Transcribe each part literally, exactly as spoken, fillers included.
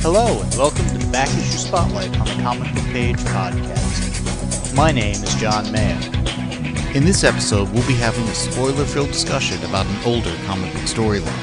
Hello, and welcome to the Back Issue Spotlight on the Comic Book Page podcast. My name is John Mayer. In this episode, we'll be having a spoiler-filled discussion about an older comic book storyline.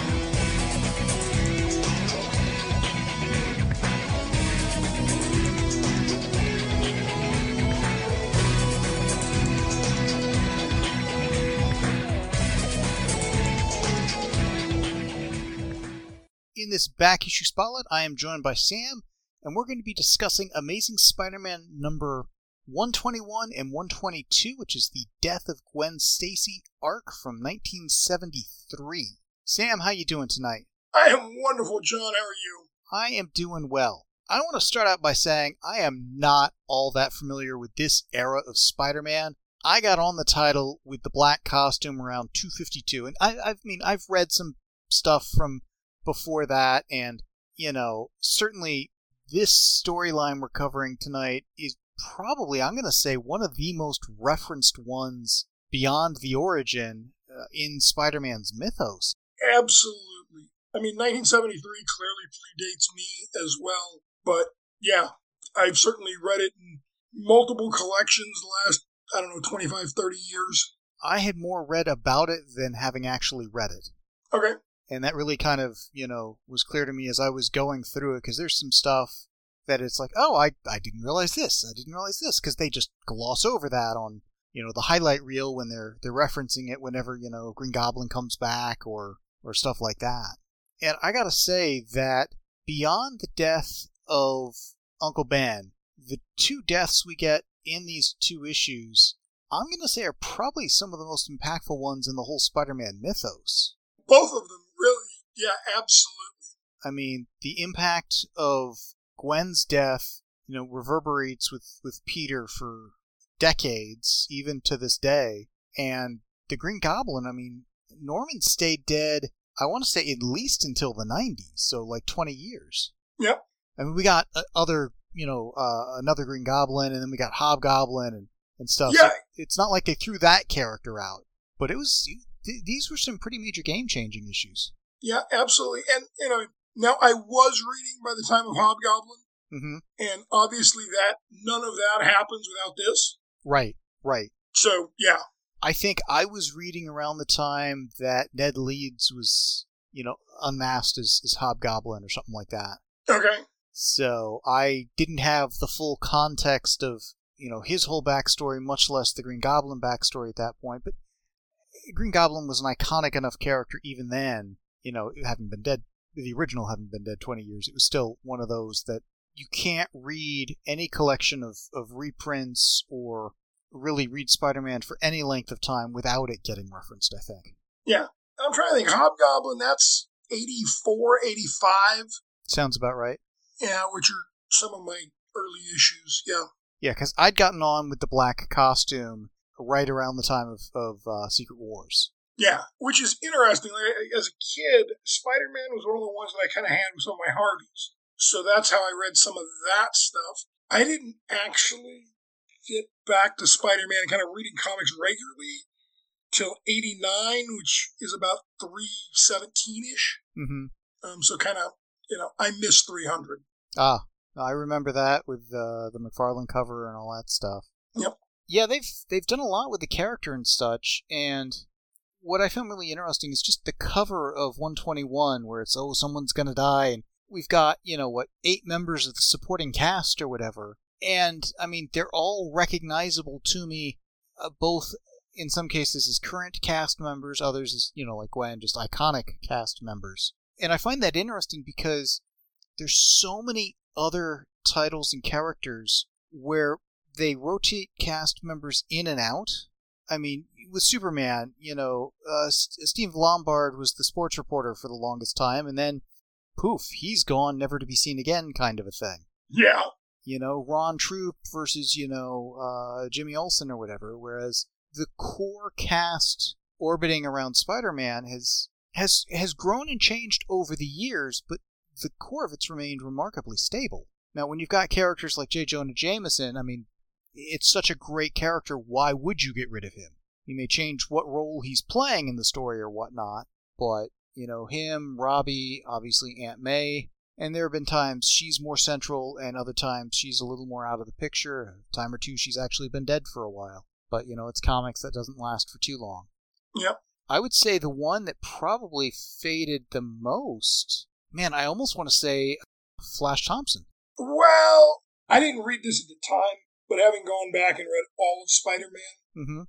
In this Back Issue Spotlight, I am joined by Sam, and we're going to be discussing Amazing Spider-Man number one twenty-one and one twenty-two, which is the Death of Gwen Stacy arc from nineteen seventy-three. Sam, how you doing tonight? I am wonderful, John. How are you? I am doing well. I want to start out by saying I am not all that familiar with this era of Spider-Man. I got on the title with the black costume around two fifty-two, and I, I mean, I've read some stuff from before that, and, you know, certainly this storyline we're covering tonight is probably, I'm going to say, one of the most referenced ones beyond the origin uh, in Spider-Man's mythos. Absolutely. I mean, nineteen seventy-three clearly predates me as well, but yeah, I've certainly read it in multiple collections the last, I don't know, twenty-five, thirty years. I had more read about it than having actually read it. Okay. And that really kind of, you know, was clear to me as I was going through it, because there's some stuff that it's like, oh, I, I didn't realize this, I didn't realize this, because they just gloss over that on, you know, the highlight reel when they're they're referencing it whenever, you know, Green Goblin comes back or, or stuff like that. And I gotta say that beyond the death of Uncle Ben, the two deaths we get in these two issues, I'm gonna say are probably some of the most impactful ones in the whole Spider-Man mythos. Both of them, really. Yeah, absolutely. I mean, the impact of Gwen's death, you know, reverberates with, with Peter for decades, even to this day. And the Green Goblin, I mean, Norman stayed dead, I want to say, at least until the nineties, so like twenty years. Yep. I mean, we got uh, other, you know, uh, another Green Goblin, and then we got Hobgoblin and, and stuff. Yeah. So it's not like they threw that character out, but it was... Th- these were some pretty major game-changing issues. Yeah, absolutely. And, you know, now I was reading by the time of Hobgoblin, mm-hmm. and obviously that none of that happens without this. Right, right. So, yeah. I think I was reading around the time that Ned Leeds was, you know, unmasked as, as Hobgoblin or something like that. Okay. So I didn't have the full context of, you know, his whole backstory, much less the Green Goblin backstory at that point, but Green Goblin was an iconic enough character even then, you know, having been dead, the original having been dead twenty years, it was still one of those that you can't read any collection of, of reprints or really read Spider-Man for any length of time without it getting referenced, I think. Yeah. I'm trying to think, Hobgoblin, that's eighty-four, eighty-five. Sounds about right. Yeah, which are some of my early issues, yeah. Yeah, because I'd gotten on with the black costume right around the time of, of uh, Secret Wars. Yeah, which is interesting. Like, as a kid, Spider-Man was one of the ones that I kind of had with some of my Harveys. So that's how I read some of that stuff. I didn't actually get back to Spider-Man and kind of reading comics regularly till eighty-nine, which is about three seventeen-ish. Mm-hmm. Um, so kind of, you know, I missed three hundred. Ah, I remember that with uh, the McFarlane cover and all that stuff. Yep. Yeah, they've they've done a lot with the character and such, and what I found really interesting is just the cover of one twenty-one, where it's, oh, someone's gonna die, and we've got, you know, what, eight members of the supporting cast or whatever, and, I mean, they're all recognizable to me, uh, both in some cases as current cast members, others as, you know, like Gwen, just iconic cast members. And I find that interesting because there's so many other titles and characters where they rotate cast members in and out. I mean, with Superman, you know, uh, Steve Lombard was the sports reporter for the longest time, and then, poof, he's gone, never to be seen again, kind of a thing. Yeah. You know, Ron Troop versus, you know, uh, Jimmy Olsen or whatever, whereas the core cast orbiting around Spider-Man has, has, has grown and changed over the years, but the core of it's remained remarkably stable. Now, when you've got characters like J. Jonah Jameson, I mean, it's such a great character, why would you get rid of him? You may change what role he's playing in the story or whatnot, but, you know, him, Robbie, obviously Aunt May, And there have been times she's more central, and other times she's a little more out of the picture. A time or two she's actually been dead for a while. But, you know, it's comics that doesn't last for too long. Yep. I would say the one that probably faded the most, man, I almost want to say Flash Thompson. Well, I didn't read this at the time, but having gone back and read all of Spider-Man, Mm-hmm.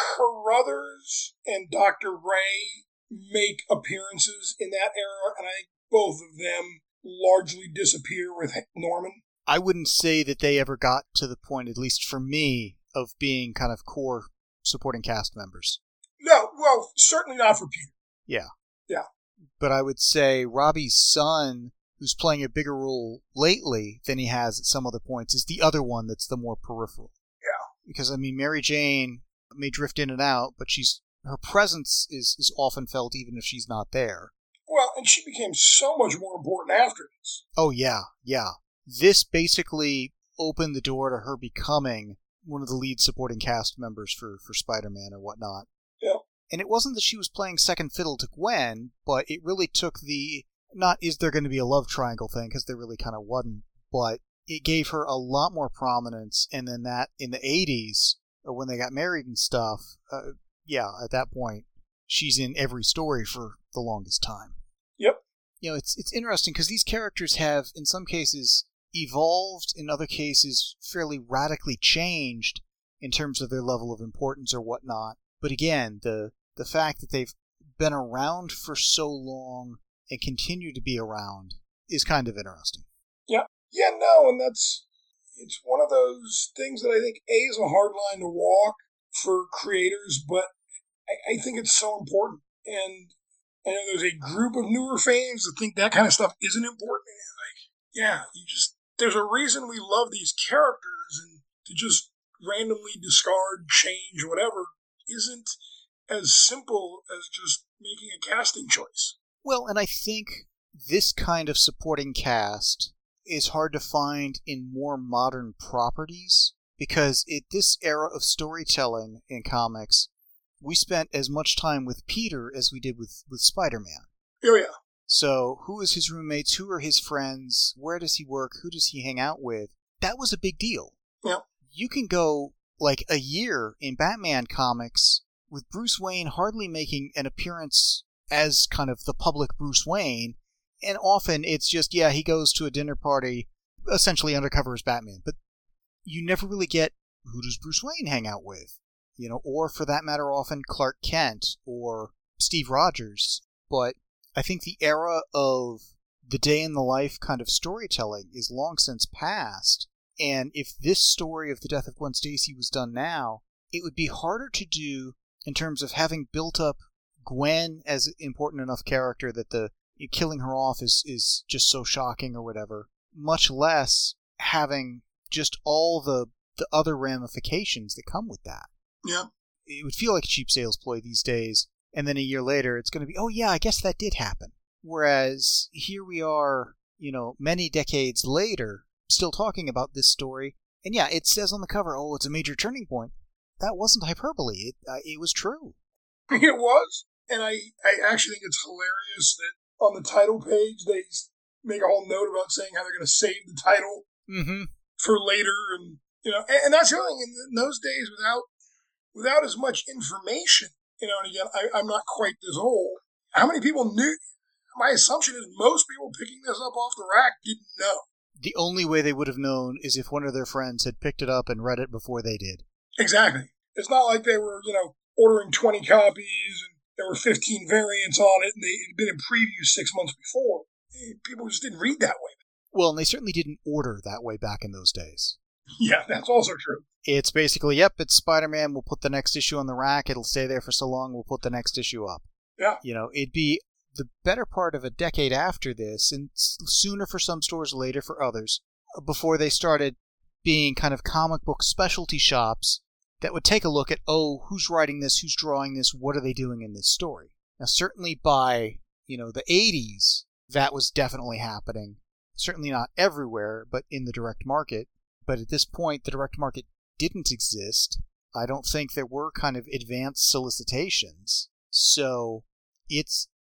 Carruthers and Doctor Ray make appearances in that era, and I think both of them largely disappear with Norman. I wouldn't say that they ever got to the point, at least for me, of being kind of core supporting cast members. No, well, certainly not for Peter. Yeah. Yeah. But I would say Robbie's son, who's playing a bigger role lately than he has at some other points, is the other one that's the more peripheral. Yeah. Because, I mean, Mary Jane may drift in and out, but she's her presence is, is often felt even if she's not there. Well, and she became so much more important after this. Oh, yeah, yeah. This basically opened the door to her becoming one of the lead supporting cast members for, for Spider-Man or whatnot. Yeah. And it wasn't that she was playing second fiddle to Gwen, but it really took the, not is there going to be a love triangle thing, because there really kind of wasn't, but it gave her a lot more prominence, and then that in the eighties, when they got married and stuff, uh, yeah, at that point, she's in every story for the longest time. Yep. You know, it's it's interesting because these characters have, in some cases, evolved, in other cases, fairly radically changed in terms of their level of importance or whatnot. But again, the the fact that they've been around for so long and continue to be around is kind of interesting. Yeah. Yeah, no, and that's, it's one of those things that I think, A, is a hard line to walk for creators, but I, I think it's so important. And I know there's a group of newer fans that think that kind of stuff isn't important. And like, yeah, you just, there's a reason we love these characters, and to just randomly discard, change, whatever, isn't as simple as just making a casting choice. Well, and I think this kind of supporting cast is hard to find in more modern properties, because at this era of storytelling in comics, we spent as much time with Peter as we did with, with Spider-Man. Oh, yeah. So, who is his roommates? Who are his friends? Where does he work? Who does he hang out with? That was a big deal. Yeah. You can go, like, a year in Batman comics with Bruce Wayne hardly making an appearance as kind of the public Bruce Wayne, and often it's just, yeah, he goes to a dinner party, essentially undercover as Batman, but you never really get, who does Bruce Wayne hang out with? You know, or for that matter, often Clark Kent or Steve Rogers. But I think the era of the day in the life kind of storytelling is long since past. And if this story of the death of Gwen Stacy was done now, it would be harder to do in terms of having built up Gwen as an important enough character that the killing her off is, is just so shocking or whatever, much less having just all the, the other ramifications that come with that. Yeah. It would feel like a cheap sales ploy these days, and then a year later it's going to be, oh yeah, I guess that did happen. Whereas here we are, you know, many decades later, still talking about this story, and yeah, it says on the cover, oh, it's a major turning point. That wasn't hyperbole. It, uh, it was true. It was, and I, I actually think it's hilarious that on the title page they make a whole note about saying how they're going to save the title mm-hmm. for later, and you know, and, and that's the other thing. In those days, without without as much information, you know, and again, I, I'm not quite this old. How many people knew? My assumption is most people picking this up off the rack didn't know. The only way they would have known is if one of their friends had picked it up and read it before they did. Exactly. It's not like they were, you know, ordering twenty copies and there were fifteen variants on it and they had been in preview six months before. People just didn't read that way. Well, and they certainly didn't order that way back in those days. Yeah, that's also true. It's basically, yep, it's Spider-Man, we'll put the next issue on the rack, it'll stay there for so long, we'll put the next issue up. Yeah. You know, it'd be the better part of a decade after this, and sooner for some stores, later for others, before they started being kind of comic book specialty shops that would take a look at, oh, who's writing this, who's drawing this, what are they doing in this story? Now, certainly by, you know, the eighties, that was definitely happening. Certainly not everywhere, but in the direct market. But at this point, the direct market didn't exist. I don't think there were kind of advanced solicitations. So it's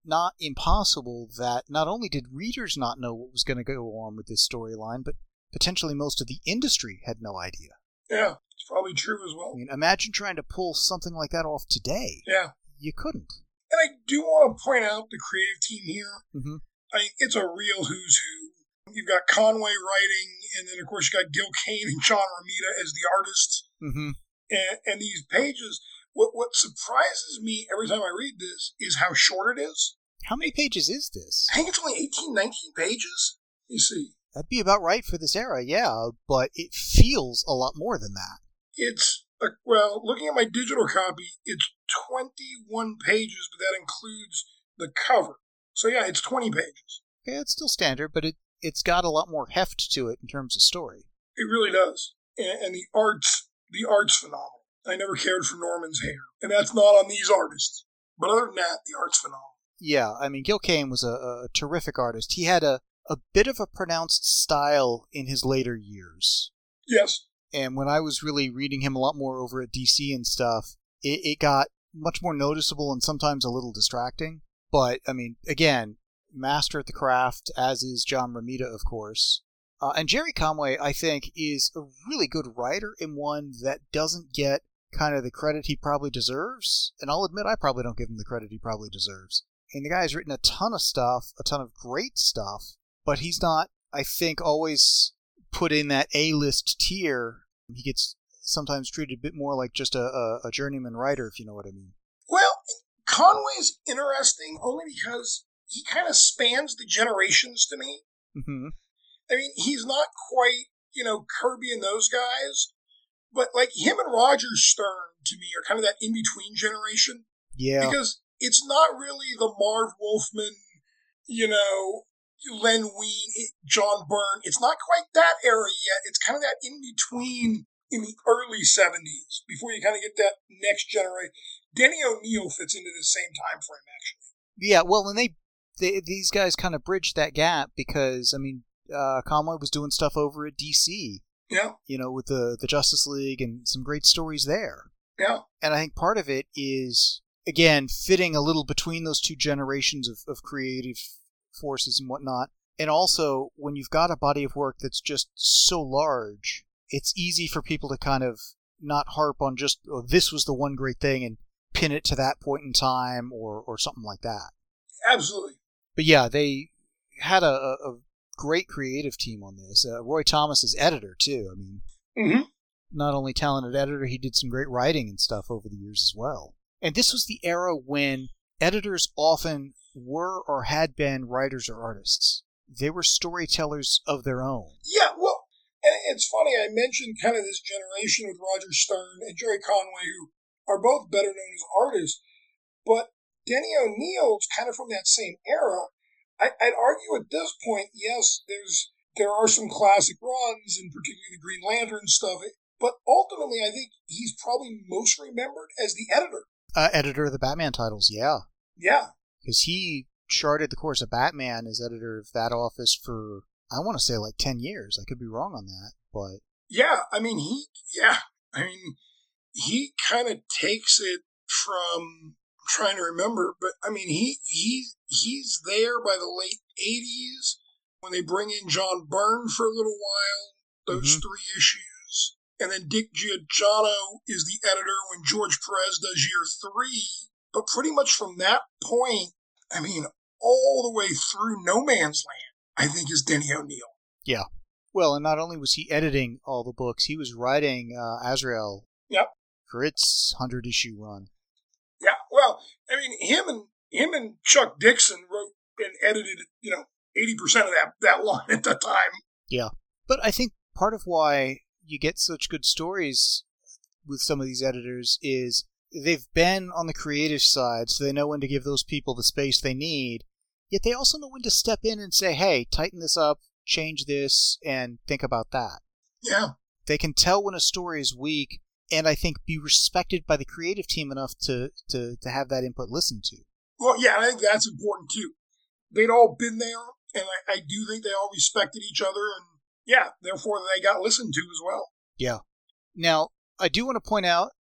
not impossible that not only did readers not know what was going to go on with this storyline, but potentially most of the industry had no idea. Yeah, it's probably true as well. I mean, imagine trying to pull something like that off today. Yeah. You couldn't. And I do want to point out the creative team here. Mm-hmm. I mean, it's a real who's who. You've got Conway writing, and then, of course, you got Gil Kane and John Romita as the artists. Mm-hmm. And, and these pages, what, what surprises me every time I read this is how short it is. How many pages is this? I think it's only eighteen, nineteen pages. You see. That'd be about right for this era, yeah, but it feels a lot more than that. It's, a, well, looking at my digital copy, it's twenty-one pages, but that includes the cover. So, yeah, it's twenty pages. Yeah, it's still standard, but it, it's got a lot more heft to it in terms of story. It really does. And, and the art's, the art's phenomenal. I never cared for Norman's hair, and that's not on these artists. But other than that, the art's phenomenal. Yeah, I mean, Gil Kane was a, a terrific artist. He had a, a bit of a pronounced style in his later years. Yes. And when I was really reading him a lot more over at D C and stuff, it, it got much more noticeable and sometimes a little distracting. But, I mean, again, master at the craft, as is John Romita, of course. Uh, and Jerry Conway, I think, is a really good writer and one that doesn't get kind of the credit he probably deserves. And I'll admit, I probably don't give him the credit he probably deserves. And the guy has written a ton of stuff, a ton of great stuff, but he's not, I think, always put in that A-list tier. He gets sometimes treated a bit more like just a, a, a journeyman writer, if you know what I mean. Well, Conway's interesting only because he kind of spans the generations to me. Mm-hmm. I mean, he's not quite, you know, Kirby and those guys, but like him and Roger Stern to me are kind of that in-between generation. Yeah. Because it's not really the Marv Wolfman, you know, Len Wein, John Byrne. It's not quite that era yet. It's kind of that in-between in the early seventies before you kind of get that next generation. Denny O'Neil fits into the same time frame, actually. Yeah, well, and they, they these guys kind of bridged that gap because, I mean, uh, Conway was doing stuff over at D C. Yeah. You know, with the, the Justice League and some great stories there. Yeah. And I think part of it is, again, fitting a little between those two generations of, of creative forces and whatnot. And also, when you've got a body of work that's just so large, it's easy for people to kind of not harp on just, oh, this was the one great thing and pin it to that point in time or, or something like that. Absolutely. But yeah, they had a, a great creative team on this. Uh, Roy Thomas is editor, too. I mean, mm-hmm. Not only talented editor, he did some great writing and stuff over the years as well. And this was the era when editors often were or had been writers or artists. They were storytellers of their own. Yeah, well, and it's funny, I mentioned kind of this generation with Roger Stern and Jerry Conway, who are both better known as artists, but Denny O'Neil's kind of from that same era. I, I'd argue at this point, yes, there's there are some classic runs, and particularly the Green Lantern stuff, but ultimately I think he's probably most remembered as the editor. Uh, editor of the Batman titles, yeah. Yeah. Because he charted the course of Batman as editor of that office for, I want to say, like ten years. I could be wrong on that, but... Yeah, I mean, he, yeah, I mean, he kind of takes it from, I'm trying to remember, but I mean, he, he, he's there by the late eighties when they bring in John Byrne for a little while, those mm-hmm. three issues. And then Dick Giugiano is the editor when George Perez does year three. But pretty much from that point, I mean, all the way through No Man's Land, I think is Denny O'Neil. Yeah. Well, and not only was he editing all the books, he was writing uh, Azrael yep. for its hundred-issue run. Yeah, well, I mean, him and him and Chuck Dixon wrote and edited, you know, eighty percent of that, that line at the time. Yeah. But I think part of why you get such good stories with some of these editors is they've been on the creative side, so they know when to give those people the space they need, yet they also know when to step in and say, hey, tighten this up, change this, and think about that. Yeah. They can tell when a story is weak, and I think be respected by the creative team enough to, to, to have that input listened to. Well, yeah, I think that's important, too. They'd all been there, and I, I do think they all respected each other, and yeah, therefore they got listened to as well. Yeah. Now, I do want to point out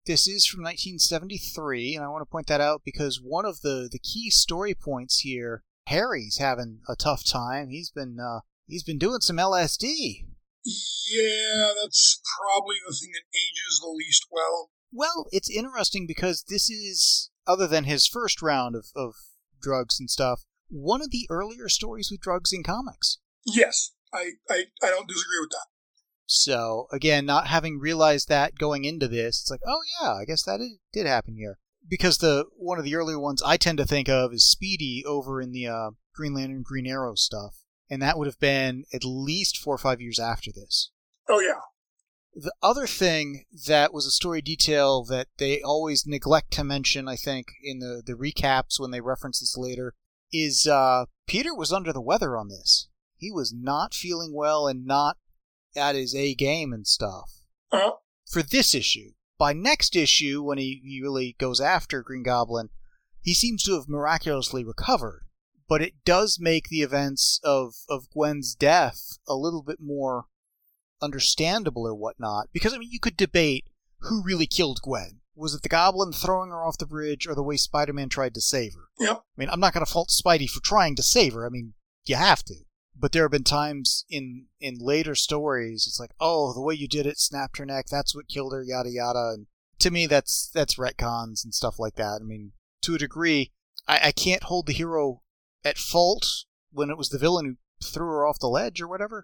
This is from nineteen seventy-three, and I want to point that out because one of the, the key story points here, Harry's having a tough time. He's been uh, he's been doing some L S D. Yeah, that's probably the thing that ages the least well. Well, it's interesting because this is, other than his first round of, of drugs and stuff, one of the earlier stories with drugs in comics. Yes, I, I, I don't disagree with that. So, again, not having realized that going into this, it's like, oh yeah, I guess that did, did happen here. Because the one of the earlier ones I tend to think of is Speedy over in the uh, Green Lantern, Green Arrow stuff. And that would have been at least four or five years after this. Oh, yeah. The other thing that was a story detail that they always neglect to mention, I think, in the, the recaps when they reference this later, is uh, Peter was under the weather on this. He was not feeling well and not at his A game and stuff. Uh-huh. For this issue. By next issue, when he, he really goes after Green Goblin, he seems to have miraculously recovered. But it does make the events of, of Gwen's death a little bit more understandable or whatnot. Because, I mean, you could debate who really killed Gwen. Was it the Goblin throwing her off the bridge or the way Spider-Man tried to save her? Yep. I mean, I'm not going to fault Spidey for trying to save her. I mean, you have to. But there have been times in, in later stories, it's like, oh, the way you did it snapped her neck, that's what killed her, yada yada. And to me, that's that's retcons and stuff like that. I mean, to a degree, I, I can't hold the hero at fault when it was the villain who threw her off the ledge or whatever.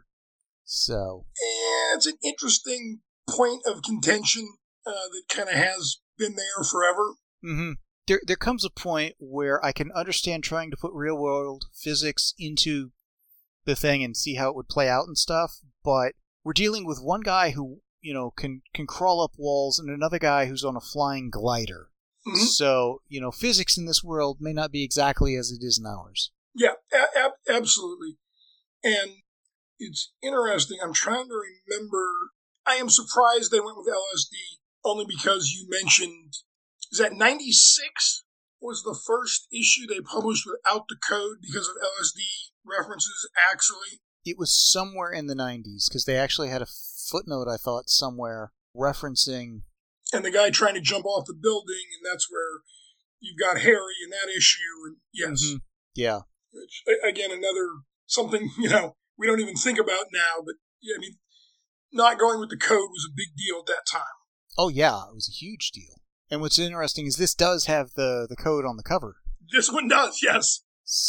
So. Yeah, it's an interesting point of contention uh, that kind of has been there forever. Mm-hmm. There, there comes a point where I can understand trying to put real-world physics into the thing and see how it would play out and stuff, but we're dealing with one guy who, you know, can, can crawl up walls and another guy who's on a flying glider. Mm-hmm. So, you know, physics in this world may not be exactly as it is in ours. Yeah, a- a- absolutely. And it's interesting. I'm trying to remember. I am surprised they went with L S D only because you mentioned, is that ninety-six was the first issue they published without the code because of L S D references, actually? It was somewhere in the nineties because they actually had a footnote, I thought, somewhere referencing. And the guy trying to jump off the building, and that's where you've got Harry in that issue, and yes. Mm-hmm. Yeah. Which, again, another something, you know, we don't even think about now, but, yeah, I mean, not going with the code was a big deal at that time. Oh, yeah, it was a huge deal. And what's interesting is this does have the, the code on the cover. This one does, yes.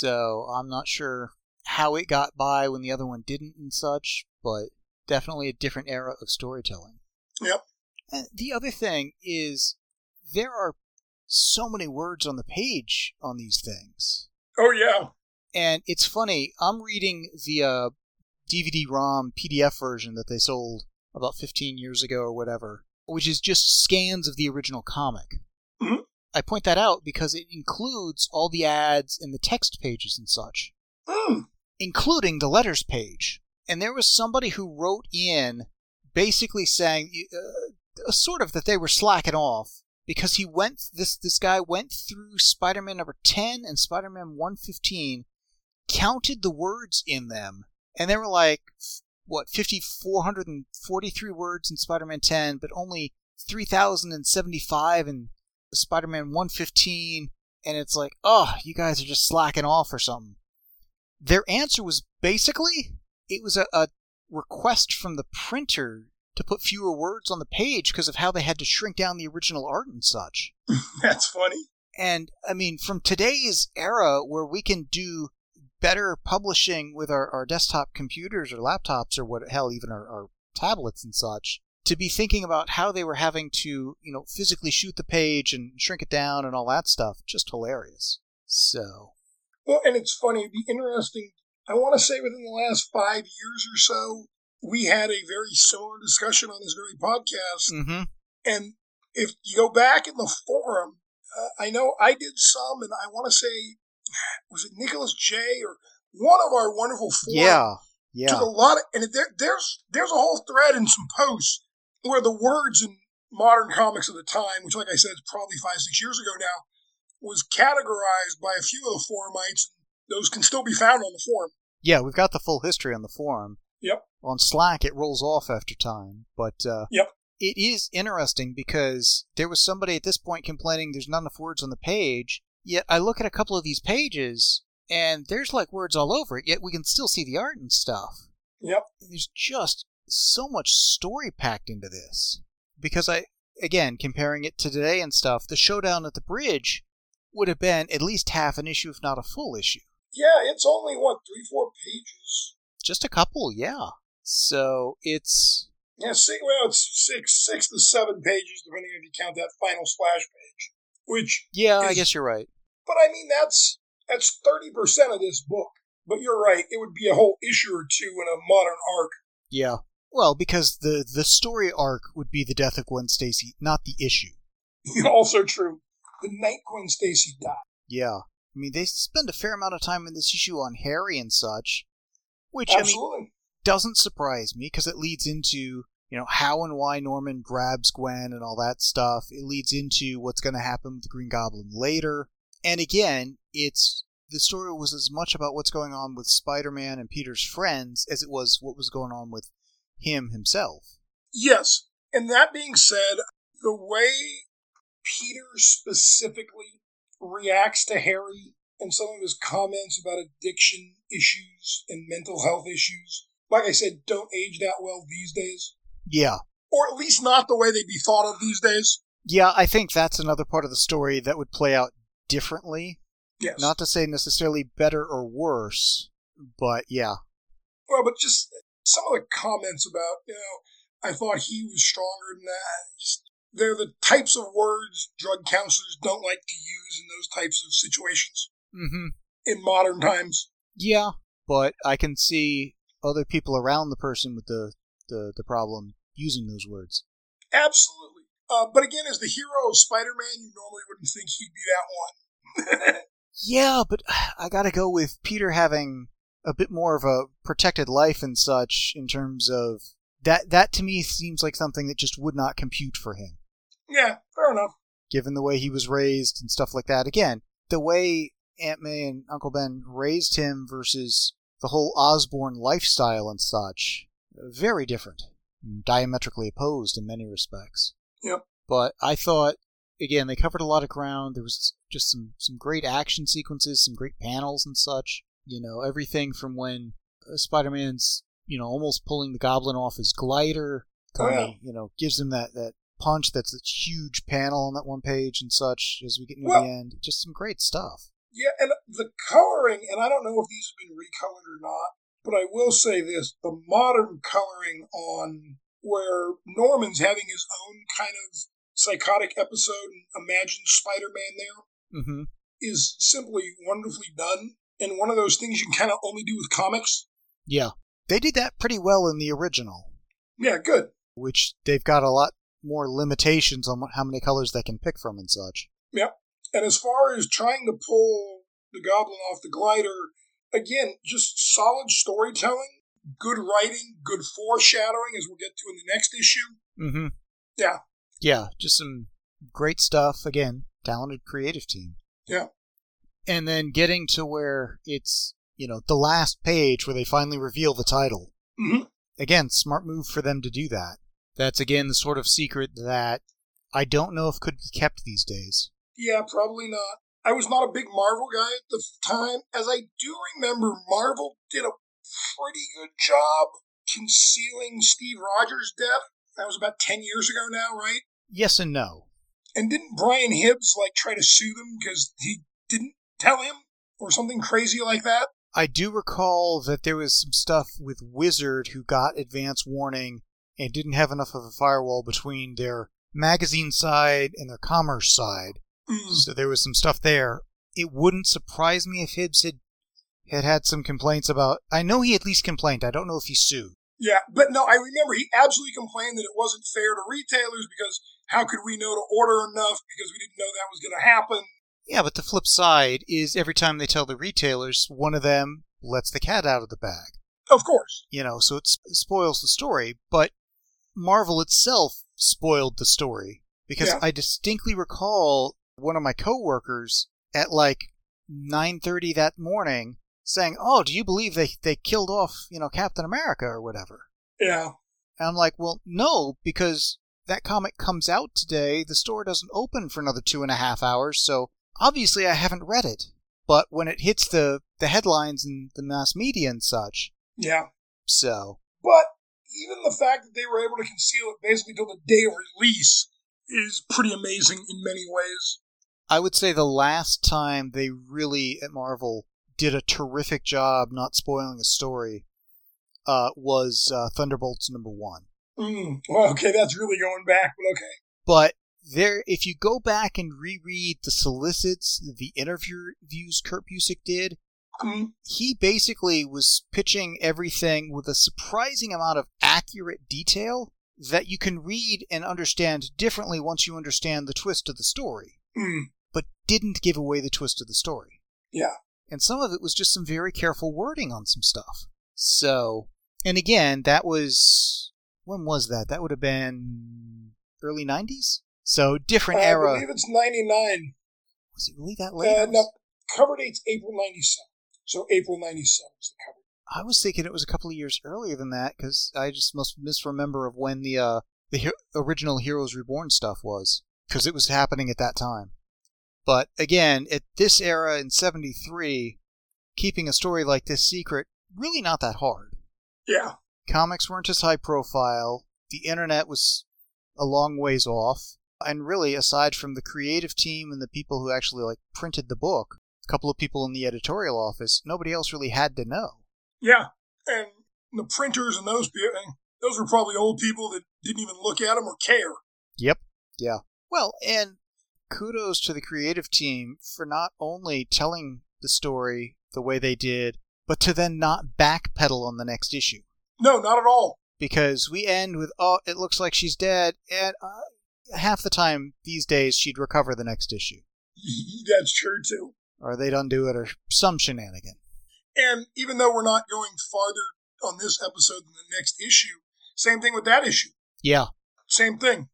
So I'm not sure how it got by when the other one didn't and such, but definitely a different era of storytelling. Yep. And the other thing is there are so many words on the page on these things. Oh, yeah. And it's funny, I'm reading the uh, D V D-ROM P D F version that they sold about fifteen years ago or whatever, which is just scans of the original comic. Mm-hmm. I point that out because it includes all the ads and the text pages and such, mm. including the letters page. And there was somebody who wrote in basically saying, uh, sort of that they were slacking off, because he went, this, this guy went through Spider-Man number ten and Spider-Man one fifteen, counted the words in them, and there were like, what, five thousand four hundred forty-three words in Spider-Man ten, but only three thousand seventy-five in Spider-Man one fifteen, and it's like, oh, you guys are just slacking off or something. Their answer was basically, it was a, a request from the printer to put fewer words on the page because of how they had to shrink down the original art and such. That's funny. And, I mean, from today's era where we can do better publishing with our, our desktop computers or laptops or what, hell, even our, our tablets and such, to be thinking about how they were having to, you know, physically shoot the page and shrink it down and all that stuff, just hilarious. So. Well, and it's funny, it'd be interesting. I want to say within the last five years or so, we had a very similar discussion on this very podcast. Mm-hmm. And if you go back in the forum, uh, I know I did some, and I want to say, was it Nicholas J. or one of our wonderful forums? Yeah, yeah. Took a lot of, and there, there's there's a whole thread and some posts where the words in modern comics of the time, which, like I said, is probably five, six years ago now, was categorized by a few of the forumites. Those can still be found on the forum. Yeah, we've got the full history on the forum. Yep. On Slack, it rolls off after time, but uh, yep. it is interesting because there was somebody at this point complaining there's not enough words on the page, yet I look at a couple of these pages, and there's like words all over it, yet we can still see the art and stuff. Yep. There's just so much story packed into this. Because I, again, comparing it to today and stuff, the showdown at the bridge would have been at least half an issue, if not a full issue. Yeah, it's only, what, three, four pages? Just a couple, yeah. So it's... Yeah, six, well, it's six, six to seven pages, depending if you count that final splash page. Which Yeah, is, I guess you're right. But I mean, that's that's thirty percent of this book. But you're right, it would be a whole issue or two in a modern arc. Yeah. Well, because the, the story arc would be the death of Gwen Stacy, not the issue. Also true. The night Gwen Stacy died. Yeah. I mean, they spend a fair amount of time in this issue on Harry and such, which, Absolutely. I mean, doesn't surprise me, because it leads into, you know, how and why Norman grabs Gwen and all that stuff. It leads into what's going to happen with the Green Goblin later. And again, it's the story was as much about what's going on with Spider-Man and Peter's friends as it was what was going on with him himself. Yes. And that being said, the way Peter specifically reacts to Harry and some of his comments about addiction issues and mental health issues, like I said, don't age that well these days. Yeah. Or at least not the way they'd be thought of these days. Yeah, I think that's another part of the story that would play out differently. Yes. Not to say necessarily better or worse, but yeah. Well, but just some of the comments about, you know, I thought he was stronger than that. Just, they're the types of words drug counselors don't like to use in those types of situations. Mm-hmm. In modern times. Yeah, but I can see other people around the person with the, the, the problem using those words. Absolutely. Uh, but again, as the hero of Spider-Man, you normally wouldn't think he'd be that one. Yeah, but I gotta go with Peter having a bit more of a protected life and such in terms of... That, that to me seems like something that just would not compute for him. Yeah, fair enough. Given the way he was raised and stuff like that. Again, the way Aunt May and Uncle Ben raised him versus the whole Osborn lifestyle and such, very different. Diametrically opposed in many respects. Yep. But I thought, again, they covered a lot of ground. There was just some, some great action sequences, some great panels and such. You know, everything from when Spider-Man's, you know, almost pulling the Goblin off his glider, to Oh, when yeah. he, you know, gives him that, that punch that's a huge panel on that one page and such as we get near Well- the end. Just some great stuff. Yeah, and the coloring, and I don't know if these have been recolored or not, but I will say this, the modern coloring on where Norman's having his own kind of psychotic episode and imagines Spider-Man there Mm-hmm. is simply wonderfully done, and one of those things you can kind of only do with comics. Yeah. They did that pretty well in the original, Yeah, good. which they've got a lot more limitations on what- how many colors they can pick from and such. Yep. And as far as trying to pull the Goblin off the glider, again, just solid storytelling, good writing, good foreshadowing, as we'll get to in the next issue. Mm-hmm. Yeah. Yeah, just some great stuff. Again, talented creative team. Yeah. And then getting to where it's, you know, the last page where they finally reveal the title. Mm-hmm. Again, smart move for them to do that. That's, again, the sort of secret that I don't know if could be kept these days. Yeah, probably not. I was not a big Marvel guy at the time. As I do remember, Marvel did a pretty good job concealing Steve Rogers' death. That was about ten years ago now, right? Yes and no. And didn't Brian Hibbs, like, try to sue them because he didn't tell him? Or something crazy like that? I do recall that there was some stuff with Wizard who got advance warning and didn't have enough of a firewall between their magazine side and their commerce side. Mm. So there was some stuff there. It wouldn't surprise me if Hibbs had, had had some complaints about... I know he at least complained. I don't know if he sued. Yeah, but no, I remember he absolutely complained that it wasn't fair to retailers because how could we know to order enough because we didn't know that was going to happen? Yeah, but the flip side is every time they tell the retailers, one of them lets the cat out of the bag. Of course. You know, so it sp- spoils the story. But Marvel itself spoiled the story. Because Yeah. I distinctly recall one of my coworkers at like nine thirty that morning saying, oh, do you believe they, they killed off, you know, Captain America or whatever? Yeah. And I'm like, well, no, because that comic comes out today, the store doesn't open for another two and a half hours, so obviously I haven't read it. But when it hits the, the headlines and the mass media and such... Yeah. So... But even the fact that they were able to conceal it basically till the day of release is pretty amazing in many ways. I would say the last time they really, at Marvel, did a terrific job not spoiling a story uh, was uh, Thunderbolts number one. Mm, well, okay, that's really going back, but okay. But there, if you go back and reread the solicits, the interviews Kurt Busiek did, mm. he basically was pitching everything with a surprising amount of accurate detail that you can read and understand differently once you understand the twist of the story. Mm. But didn't give away the twist of the story. Yeah. And some of it was just some very careful wording on some stuff. So, and again, that was... When was that? That would have been early nineties? So, different uh, era. I believe it's ninety-nine. Was it really that late? Uh, no, cover date's April ninety-seven. So, April ninety-seven is the cover. I was thinking it was a couple of years earlier than that, because I just must misremember of when the, uh, the he- original Heroes Reborn stuff was. Because it was happening at that time. But, again, at this era in seventy-three, keeping a story like this secret, really not that hard. Yeah. Comics weren't as high profile, the internet was a long ways off, and really, aside from the creative team and the people who actually like printed the book, a couple of people in the editorial office, nobody else really had to know. Yeah, and the printers and those people, those were probably old people that didn't even look at them or care. Yep, yeah. Well, and kudos to the creative team for not only telling the story the way they did, but to then not backpedal on the next issue. No, not at all. Because we end with, oh, it looks like she's dead, and uh, half the time these days she'd recover the next issue. That's true, too. Or they'd undo it, or some shenanigan. And even though we're not going farther on this episode than the next issue, same thing with that issue. Yeah. Same thing.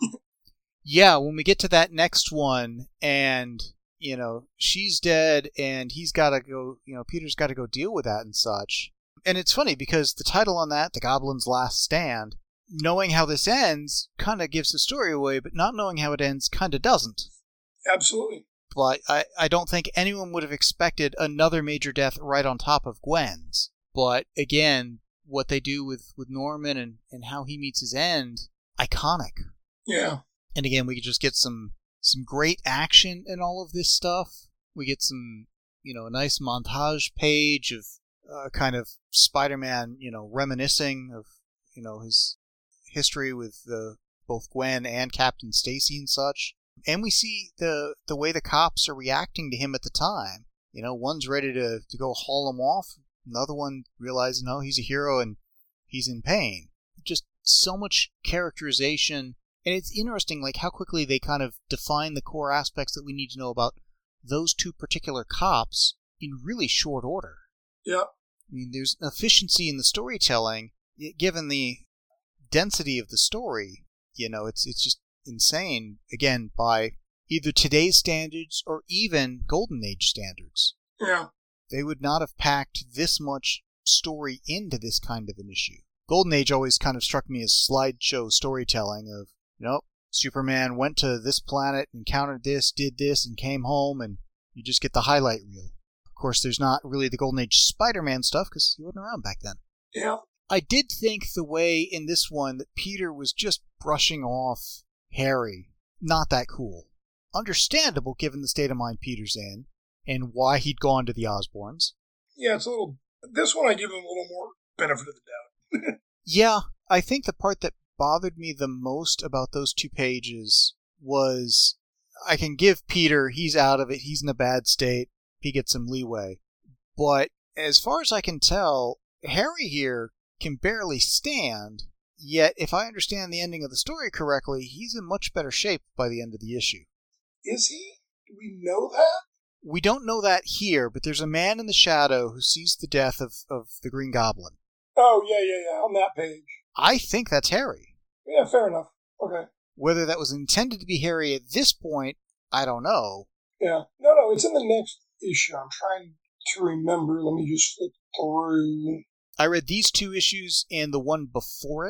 Yeah, when we get to that next one, and, you know, she's dead, and he's got to go, you know, Peter's got to go deal with that and such. And it's funny, because the title on that, The Goblin's Last Stand, knowing how this ends kind of gives the story away, but not knowing how it ends kind of doesn't. Absolutely. But I, I don't think anyone would have expected another major death right on top of Gwen's. But again, what they do with, with Norman and, and how he meets his end, iconic. Yeah. And again, we could just get some, some great action in all of this stuff. We get some, you know, a nice montage page of uh, kind of Spider-Man, you know, reminiscing of, you know, his history with uh, both Gwen and Captain Stacy and such. And we see the the way the cops are reacting to him at the time. You know, one's ready to, to go haul him off. Another one realizes, no, he's a hero and he's in pain. Just so much characterization. And it's interesting, like, how quickly they kind of define the core aspects that we need to know about those two particular cops in really short order. Yeah. I mean, there's efficiency in the storytelling, given the density of the story. You know, it's it's just insane, again, by either today's standards or even Golden Age standards. Yeah. They would not have packed this much story into this kind of an issue. Golden Age always kind of struck me as slideshow storytelling of, you know, Superman went to this planet, encountered this, did this, and came home, and you just get the highlight reel. Of course, there's not really the Golden Age Spider-Man stuff, because he wasn't around back then. Yeah. I did think the way in this one that Peter was just brushing off Harry, not that cool. Understandable given the state of mind Peter's in, and why he'd gone to the Osborns. Yeah, it's a little... This one I give him a little more benefit of the doubt. Yeah, I think the part that bothered me the most about those two pages was, I can give Peter, he's out of it, he's in a bad state, he gets some leeway. But as far as I can tell, Harry here can barely stand, yet if I understand the ending of the story correctly, he's in much better shape by the end of the issue. Is he? Do we know that? We don't know that here, but there's a man in the shadow who sees the death of, of the Green Goblin. Oh, yeah, yeah, yeah, on that page. I think that's Harry. Yeah, fair enough. Okay. Whether that was intended to be Harry at this point, I don't know. Yeah. No, no, it's in the next issue. I'm trying to remember. Let me just flip through. I read these two issues and the one before it,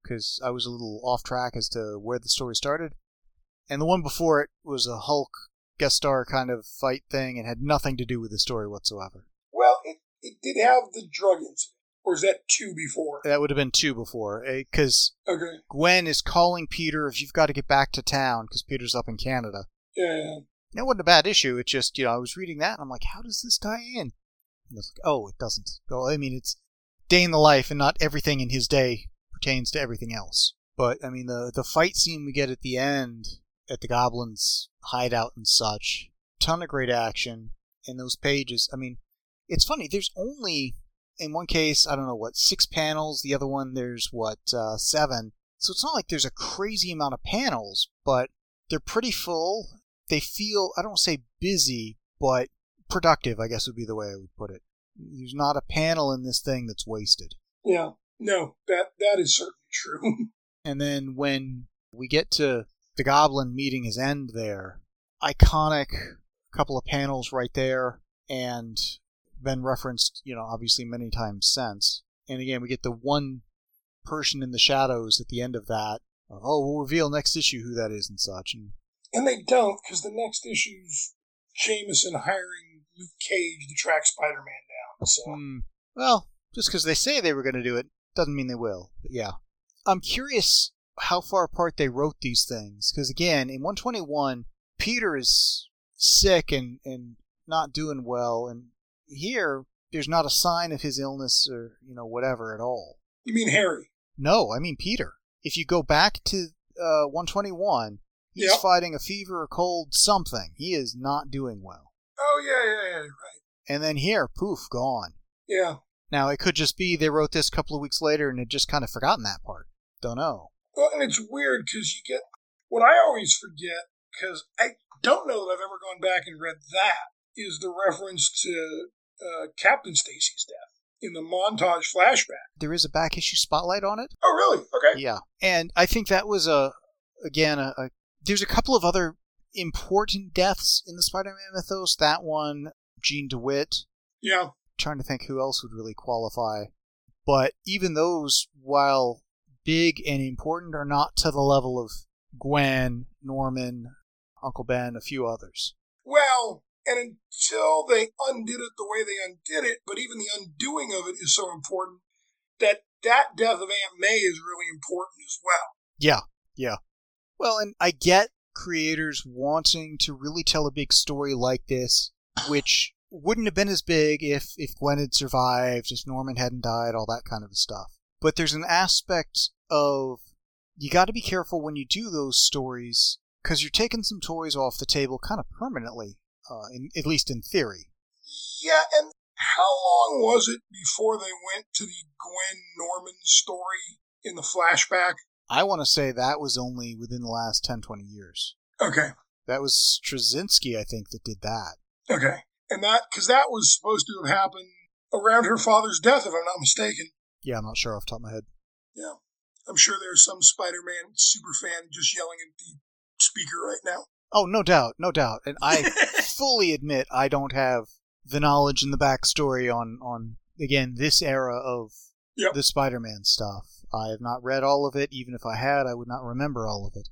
because I was a little off track as to where the story started. And the one before it was a Hulk guest star kind of fight thing and had nothing to do with the story whatsoever. Well, it, it did have the drug incident. Or is that two before? That would have been two before, because okay. Gwen is calling Peter if you've got to get back to town, because Peter's up in Canada. Yeah. That wasn't a bad issue. It's just, you know, I was reading that, and I'm like, how does this tie in? And I was like, oh, it doesn't. Well, I mean, it's day in the life, and not everything in his day pertains to everything else. But, I mean, the, the fight scene we get at the end, at the Goblins' hideout and such, ton of great action, and those pages, I mean, it's funny, there's only... In one case, I don't know, what, six panels. The other one, there's, what, uh, seven. So it's not like there's a crazy amount of panels, but they're pretty full. They feel, I don't want to say busy, but productive, I guess would be the way I would put it. There's not a panel in this thing that's wasted. Yeah, no, that that is certainly true. And then when we get to the Goblin meeting his end there, iconic couple of panels right there, and... been referenced, you know, obviously many times since. And again, we get the one person in the shadows at the end of that. Oh, we'll reveal next issue who that is and such. And, and they don't, because the next issue's Jameson hiring Luke Cage to track Spider-Man down. So, hmm, well, just because they say they were going to do it doesn't mean they will. But yeah, I'm curious how far apart they wrote these things. Because again, in one twenty-one, Peter is sick and and not doing well, and here, there's not a sign of his illness or, you know, whatever at all. You mean Harry? No, I mean Peter. If you go back to uh, one twenty-one, he's yep. fighting a fever, a cold, something. He is not doing well. Oh, yeah, yeah, yeah, right. And then here, poof, gone. Yeah. Now, it could just be they wrote this a couple of weeks later and had just kind of forgotten that part. Don't know. Well, and it's weird because you get... What I always forget, because I don't know that I've ever gone back and read that, is the reference to... Uh, Captain Stacy's death in the montage flashback. There is a back issue spotlight on it. Oh, really? Okay. Yeah, and I think that was a again a, a there's a couple of other important deaths in the Spider-Man mythos. That one, Jean DeWitt. Yeah. I'm trying to think who else would really qualify, but even those, while big and important, are not to the level of Gwen, Norman, Uncle Ben, a few others. Well. And until they undid it the way they undid it, but even the undoing of it is so important that that death of Aunt May is really important as well. Yeah, yeah. Well, and I get creators wanting to really tell a big story like this, which wouldn't have been as big if, if Gwen had survived, if Norman hadn't died, all that kind of stuff. But there's an aspect of, you got to be careful when you do those stories, because you're taking some toys off the table kind of permanently. Uh, in, at least in theory. Yeah, and how long was it before they went to the Gwen Norman story in the flashback? I want to say that was only within the last ten, twenty years. Okay. That was Straczynski, I think, that did that. Okay. And that, because that was supposed to have happened around her father's death, if I'm not mistaken. Yeah, I'm not sure off the top of my head. Yeah. I'm sure there's some Spider-Man super fan just yelling at the speaker right now. Oh, no doubt, no doubt. And I fully admit I don't have the knowledge and the backstory on, on again, this era of yep. the Spider-Man stuff. I have not read all of it. Even if I had, I would not remember all of it.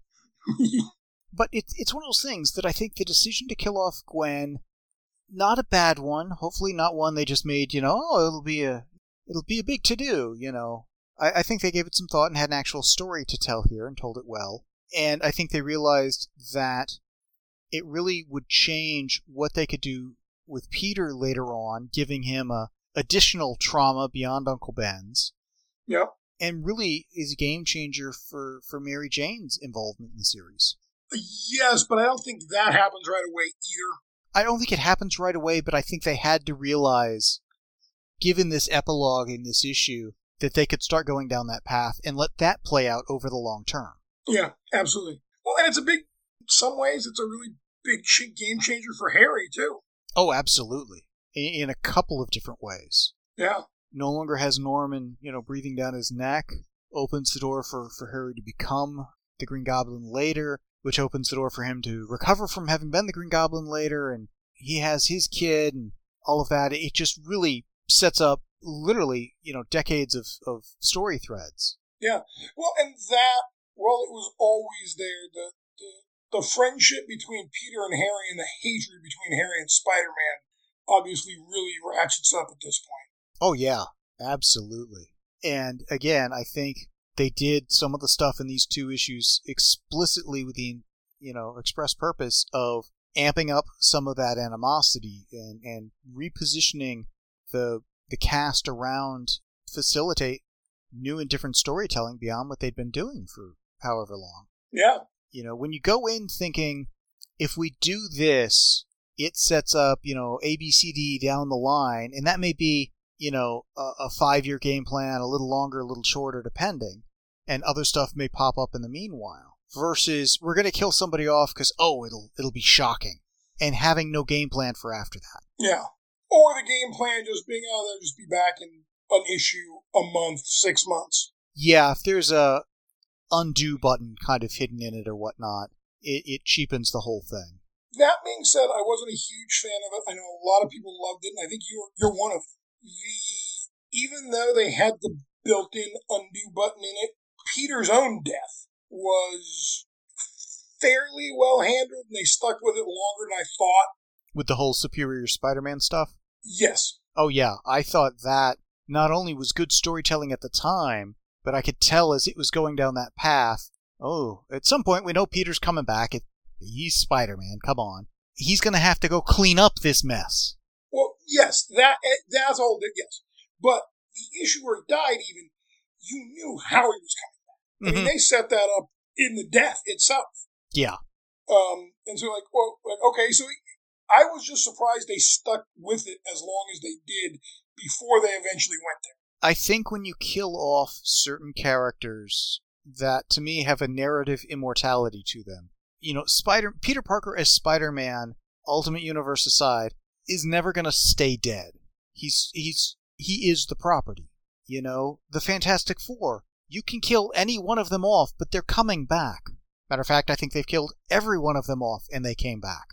But it, it's one of those things that I think the decision to kill off Gwen, not a bad one. Hopefully not one they just made, you know, oh, it'll be a, it'll be a big to-do, you know. I, I think they gave it some thought and had an actual story to tell here and told it well. And I think they realized that it really would change what they could do with Peter later on, giving him a additional trauma beyond Uncle Ben's. Yep. And really is a game changer for, for Mary Jane's involvement in the series. Yes, but I don't think that happens right away either. I don't think it happens right away, but I think they had to realize, given this epilogue in this issue, that they could start going down that path and let that play out over the long term. Yeah, absolutely. Well, and it's a big... In some ways, it's a really big game changer for Harry, too. Oh, absolutely. In, in a couple of different ways. Yeah. No longer has Norman, you know, breathing down his neck. Opens the door for, for Harry to become the Green Goblin later, which opens the door for him to recover from having been the Green Goblin later, and he has his kid and all of that. It just really sets up, literally, you know, decades of, of story threads. Yeah. Well, and that, well, it was always there. The, the, the friendship between Peter and Harry and the hatred between Harry and Spider-Man obviously really ratchets up at this point. Oh, yeah. Absolutely. And again, I think they did some of the stuff in these two issues explicitly with the, you know, express purpose of amping up some of that animosity and, and repositioning the the cast around facilitate new and different storytelling beyond what they'd been doing for however long. Yeah. You know, when you go in thinking, if we do this, it sets up, you know, A, B, C, D down the line, and that may be, you know, a, a five-year game plan, a little longer, a little shorter, depending, and other stuff may pop up in the meanwhile. Versus, we're going to kill somebody off because, oh, it'll it'll be shocking, and having no game plan for after that. Yeah. Or the game plan just being, oh, they'll just be back in an issue a month, six months. Yeah, if there's a undo button kind of hidden in it or whatnot, it, it cheapens the whole thing. That being said, I wasn't a huge fan of it. I know a lot of people loved it, and I think you're you're one of them. The even though they had the built-in undo button in it, Peter's own death was fairly well handled, and they stuck with it longer than I thought. With the whole Superior Spider-Man stuff? Yes. Oh yeah, I thought that not only was good storytelling at the time, but I could tell as it was going down that path, oh, at some point we know Peter's coming back. It, he's Spider-Man, come on. He's going to have to go clean up this mess. Well, yes, that that's all, yes. But the issue where he died even, you knew how he was coming back. I mm-hmm. mean, they set that up in the death itself. Yeah. Um, and so like, well, like, okay, so he, I was just surprised they stuck with it as long as they did before they eventually went there. I think when you kill off certain characters that, to me, have a narrative immortality to them, you know, Spider Peter Parker as Spider-Man, Ultimate Universe aside, is never going to stay dead. He's he's he is the property. You know, the Fantastic Four, you can kill any one of them off, but they're coming back. Matter of fact, I think they've killed every one of them off, and they came back.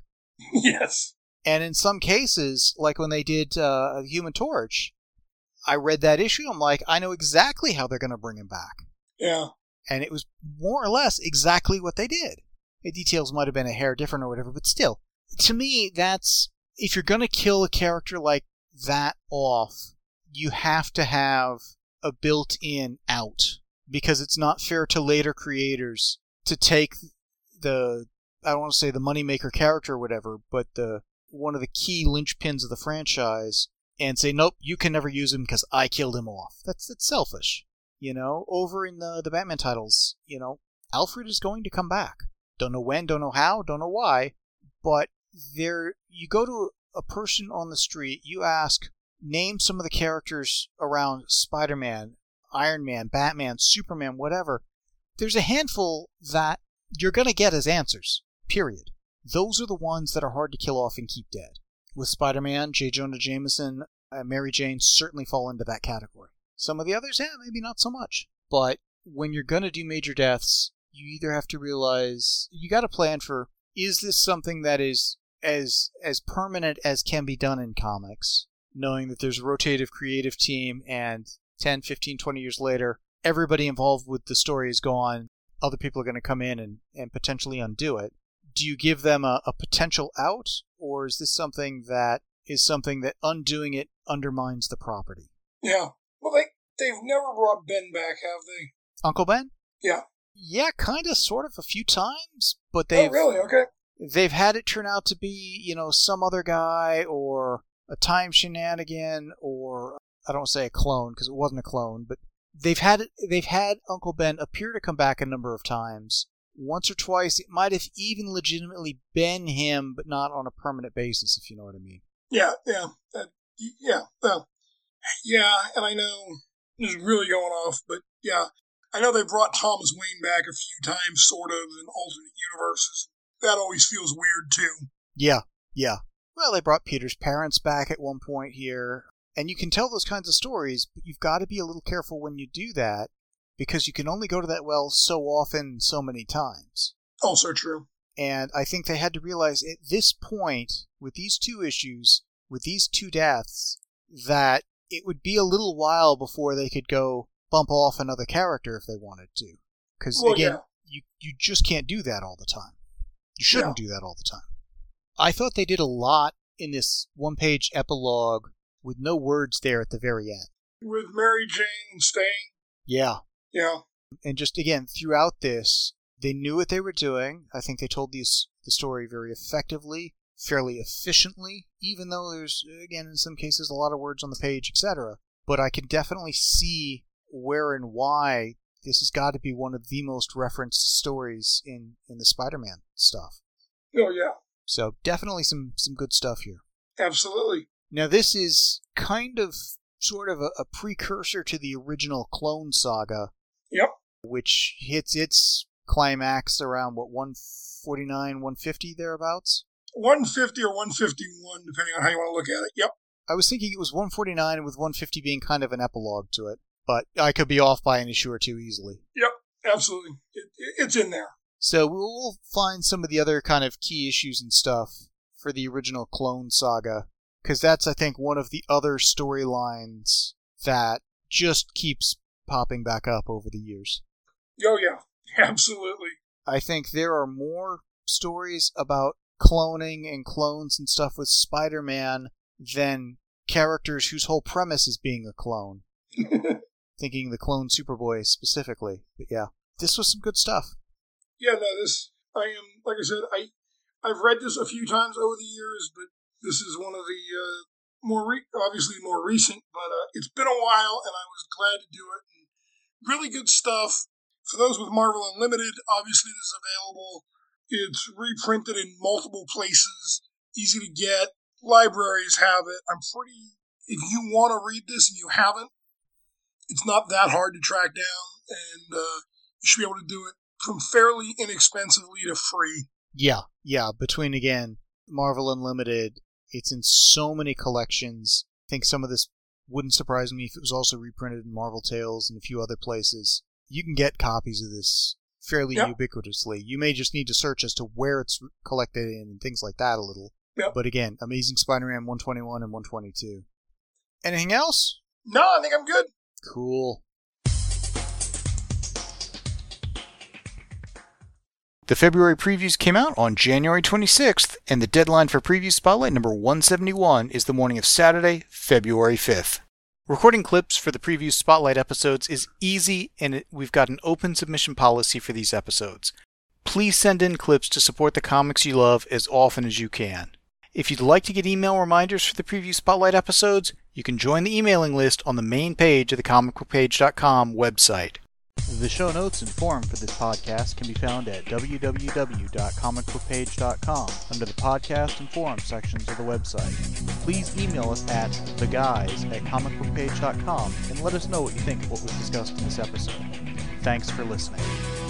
Yes. And in some cases, like when they did uh, Human Torch, I read that issue, I'm like, I know exactly how they're going to bring him back. Yeah. And it was more or less exactly what they did. The details might have been a hair different or whatever, but still, to me, that's, if you're going to kill a character like that off, you have to have a built-in out, because it's not fair to later creators to take the, I don't want to say the moneymaker character or whatever, but the one of the key linchpins of the franchise, and say, nope, you can never use him because I killed him off. That's, that's selfish. You know, over in the, the Batman titles, you know, Alfred is going to come back. Don't know when, don't know how, don't know why, but there, you go to a person on the street, you ask, name some of the characters around Spider-Man, Iron Man, Batman, Superman, whatever. There's a handful that you're going to get as answers, period. Those are the ones that are hard to kill off and keep dead. With Spider-Man, J. Jonah Jameson, uh, Mary Jane certainly fall into that category. Some of the others, yeah, maybe not so much. But when you're going to do major deaths, you either have to realize, you got to plan for, is this something that is as as permanent as can be done in comics, knowing that there's a rotative creative team and ten, fifteen, twenty years later, everybody involved with the story is gone, other people are going to come in and, and potentially undo it. Do you give them a, a potential out, or is this something that is something that undoing it undermines the property? Yeah. Well, they, they've never brought Ben back, have they? Uncle Ben? Yeah. Yeah, kind of, sort of, a few times, but they've... Oh, really? Okay. They've had it turn out to be, you know, some other guy, or a time shenanigan, or, I don't want to say a clone, because it wasn't a clone, but they've had it, they've had Uncle Ben appear to come back a number of times. Once or twice, it might have even legitimately been him, but not on a permanent basis, if you know what I mean. Yeah, yeah, uh, yeah, well, yeah, and I know this is really going off, but yeah, I know they brought Thomas Wayne back a few times, sort of, in alternate universes. That always feels weird, too. Yeah, yeah. Well, they brought Peter's parents back at one point here, and you can tell those kinds of stories, but you've got to be a little careful when you do that, because you can only go to that well so often, so many times. Also true. And I think they had to realize at this point, with these two issues, with these two deaths, that it would be a little while before they could go bump off another character if they wanted to. Because, well, again, yeah. you, you just can't do that all the time. You shouldn't yeah. do that all the time. I thought they did a lot in this one-page epilogue with no words there at the very end. With Mary Jane staying? Yeah. Yeah. And just, again, throughout this, they knew what they were doing. I think they told these, the story very effectively, fairly efficiently, even though there's, again, in some cases, a lot of words on the page, et cetera. But I can definitely see where and why this has got to be one of the most referenced stories in, in the Spider-Man stuff. Oh, yeah. So definitely some, some good stuff here. Absolutely. Now, this is kind of sort of a, a precursor to the original Clone Saga. Yep. Which hits its climax around, what, one forty-nine, one fifty thereabouts? one fifty or one fifty-one, depending on how you want to look at it. Yep. I was thinking it was one forty-nine with one fifty being kind of an epilogue to it, but I could be off by an issue or two easily. Yep, absolutely. It, it's in there. So we'll find some of the other kind of key issues and stuff for the original Clone Saga, because that's, I think, one of the other storylines that just keeps popping back up over the years. Oh, yeah, absolutely. I think there are more stories about cloning and clones and stuff with Spider-Man than characters whose whole premise is being a clone. Thinking the clone Superboy specifically. But yeah, this was some good stuff. Yeah, no, this, I am, like I said, I, I've read this a few times over the years, but this is one of the uh, more, re- obviously more recent, but uh, it's been a while, and I was glad to do it. And really good stuff. For those with Marvel Unlimited, obviously this is available. It's reprinted in multiple places, easy to get. Libraries have it. I'm pretty, if you want to read this and you haven't, it's not that hard to track down, and uh, you should be able to do it from fairly inexpensively to free. Yeah, yeah. Between, again, Marvel Unlimited, it's in so many collections. I think some of this wouldn't surprise me if it was also reprinted in Marvel Tales and a few other places. You can get copies of this fairly yep. ubiquitously. You may just need to search as to where it's collected in and things like that a little. Yep. But again, Amazing Spider-Man one twenty-one and one twenty-two. Anything else? No, I think I'm good. Cool. The February previews came out on January twenty-sixth, and the deadline for Preview Spotlight number one seventy-one is the morning of Saturday, February fifth. Recording clips for the Preview Spotlight episodes is easy, and it, we've got an open submission policy for these episodes. Please send in clips to support the comics you love as often as you can. If you'd like to get email reminders for the Preview Spotlight episodes, you can join the emailing list on the main page of the comic book page dot com website. The show notes and forum for this podcast can be found at w w w dot comic book page dot com under the podcast and forum sections of the website. Please email us at the guys at comic book page dot com and let us know what you think of what was discussed in this episode. Thanks for listening.